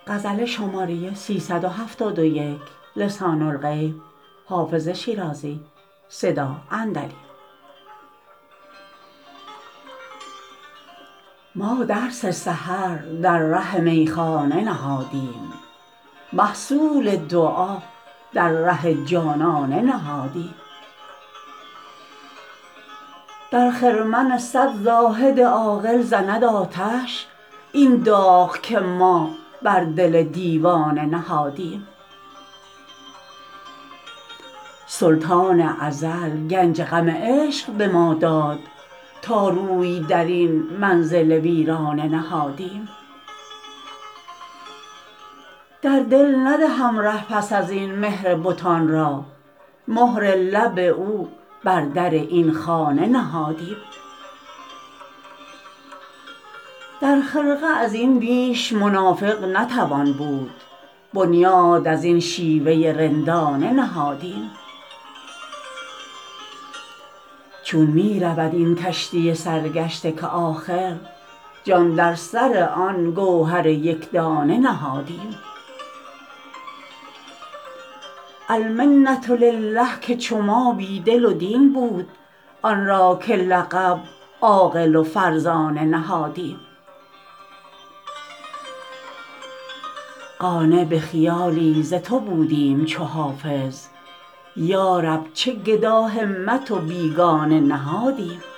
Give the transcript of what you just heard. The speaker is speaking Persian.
ما درس سحر در ره میخانه نهادیم محصول دعا در ره جانانه نهادیم در خرمن صد زاهد عاقل زند آتش این داغ که ما بر دل دیوانه نهادیم سلطان ازل گنج غم عشق به ما داد تا روی درین منزل ویرانه نهادیم در دل ندهم ره پس ازین مهر بتان را مهر لب او بر در این خانه نهادیم در خرقه ازین بیش منافق نتوان بود بنیاد ازین شیوه رندانه نهادیم چون می رود این کشتی سرگشته که آخر جان در سر آن گوهر یکدانه نهادیم المنة لله که چو ما بی دل و دین بود آن را که لقب عاقل و فرزانه نهادیم قانع به خیالی ز تو بودیم چو حافظ یارب چه گدا همت و بیگانه نهادیم